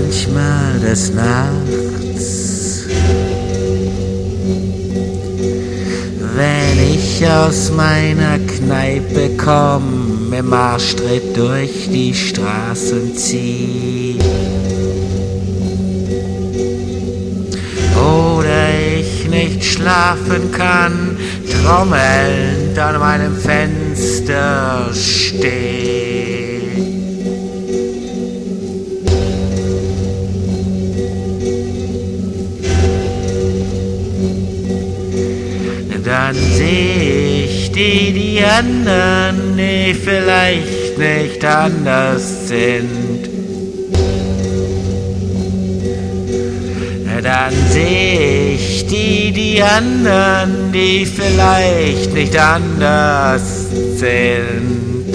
Manchmal des Nachts, wenn ich aus meiner Kneipe komm, im Marschtritt durch die Straßen zieh, oder ich nicht schlafen kann, trommelnd an meinem Fenster steh. Dann seh ich die anderen, die vielleicht nicht anders sind. Dann seh ich die anderen, die vielleicht nicht anders sind.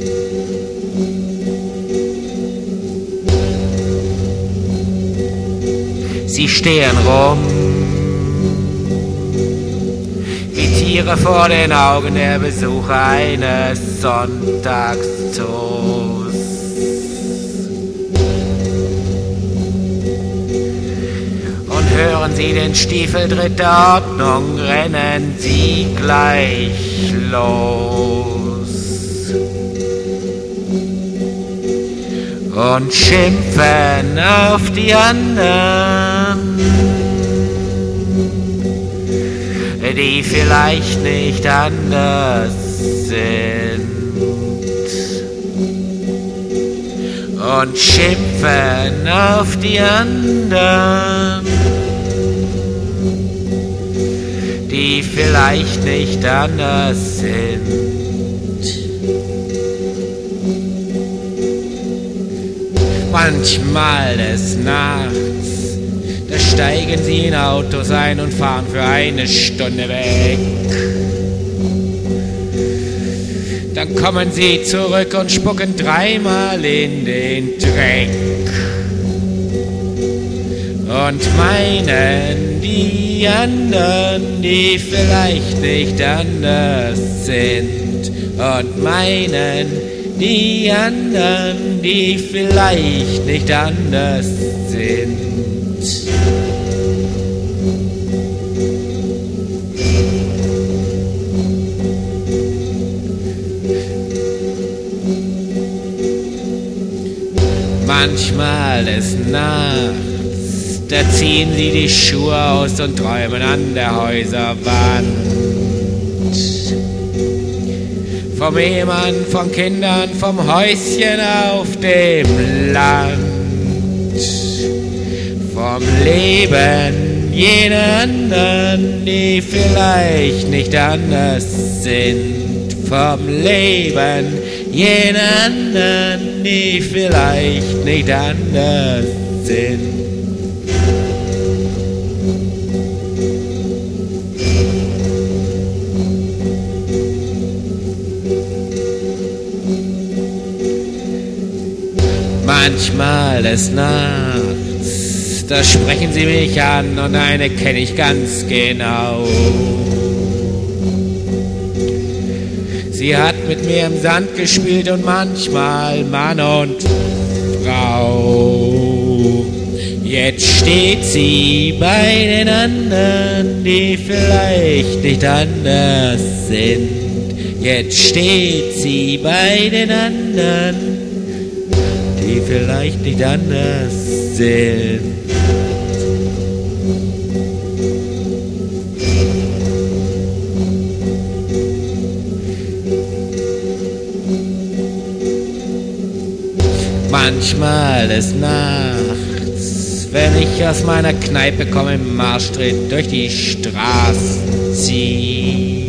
Sie stehen rum wie Tiere vor den Augen der Besucher eines Sonntagszoos. Und hören Sie den Stiefel dritter Ordnung, rennen Sie gleich los und schimpfen auf die anderen, die vielleicht nicht anders sind, und schimpfen auf die anderen, die vielleicht nicht anders sind. Manchmal des Nachts, da steigen sie in Autos ein und fahren für eine Stunde weg. Dann kommen sie zurück und spucken dreimal in den Dreck und meinen, die anderen, die vielleicht nicht anders sind, und meinen, die anderen, die vielleicht nicht anders sind. Manchmal des Nachts, da ziehen sie die Schuhe aus und träumen an der Häuserwand vom Ehemann, von Kindern, vom Häuschen auf dem Land, vom Leben jener anderen, die vielleicht nicht anders sind, vom Leben jener anderen, die vielleicht nicht anders sind. Manchmal des Nachts, da sprechen sie mich an und eine kenne ich ganz genau. Sie hat mit mir im Sand gespielt und manchmal Mann und Frau. Jetzt steht sie bei den anderen, die vielleicht nicht anders sind. Jetzt steht sie bei den anderen, die vielleicht nicht anders sind. Manchmal des Nachts, wenn ich aus meiner Kneipe komme, im Marschtritt durch die Straßen zieh,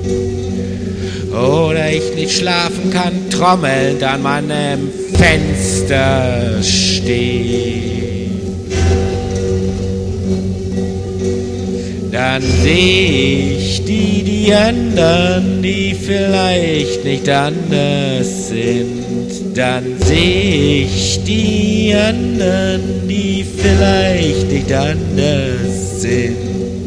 oder ich nicht schlafen kann, trommelnd an meinem Fenster steh, dann seh ich die anderen, die vielleicht nicht anders sind. Dann seh ich die anderen, die vielleicht nicht anders sind.